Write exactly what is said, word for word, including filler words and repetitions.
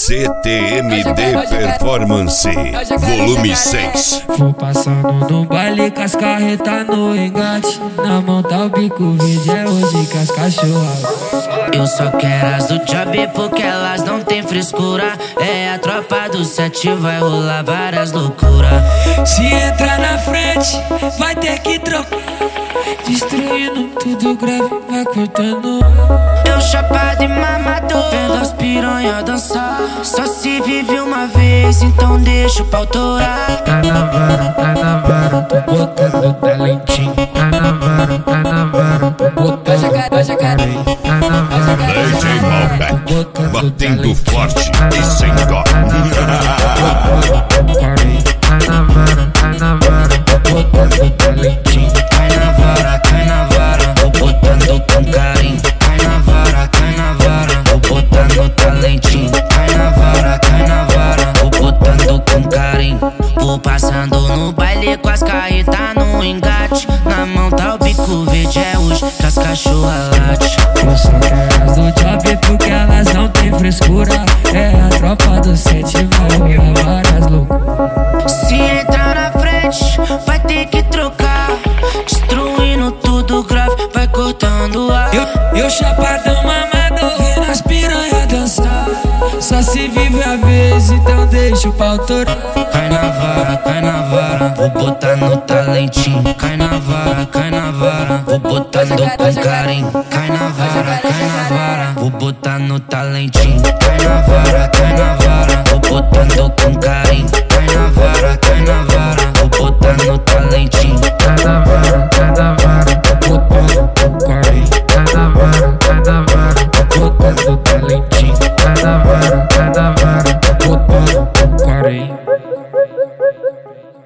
C T M D Performance Volume seis. Vou passando no baile com as carretas no engate. Na mão tá o bico verde, é hoje que as cachorras. Eu só quero as do job porque elas não tem frescura. É a tropa do sete, vai rolar várias loucuras. Se entrar na frente, vai ter que trocar. Destruindo tudo grave, vai cortando. Eu chapado e mamador, vendo as piranha dançar. Só se vive uma vez, então deixa o pau torar. Tá na vara, tá na vara, tô botando talentinho. Tá na vara, tá na vara, tô botando talentinho. Tá na vara, D J Malbec, batendo forte e sem dó. tá na vara, tá na vara, tô botando talentinho. Cai na vara, cai na vara, vou botando com carinho. Cai na vara, cai na vara, vou botando talentinho. Cai na vara, cai na vara, vou botando com carinho. Vou passando no baile com as carretas no engate. Na mão tá o bico verde, é hoje que as cachorras late. Eu só quero as do job porque elas não tem frescura. É a tropa do sete, vai rolar várias loucuras. Se entrar na frente, vai ter que trocar. Destruindo tudo grave, vai cortando ar. Eu, eu chapadão mamador, vendo as piranha dançar. Só se vive a vez, então deixa o pau torar. Cai na vara, cai na vara, vou botar no talentinho. Cai na vara, cai na vara, vou botando com carinho. Cai na vara, cai na vara, vou botar no talentinho. Cai na vara, cai na vara, vou botando com carinho. Cai na vara, cai na vara, vou botar no talentinho. Tá na vara, tá na vara, tô botando com carinho. Tá na vara, tá na vara, tô botando talentinho. Tá na vara, tá na vara, tô botando com carinho.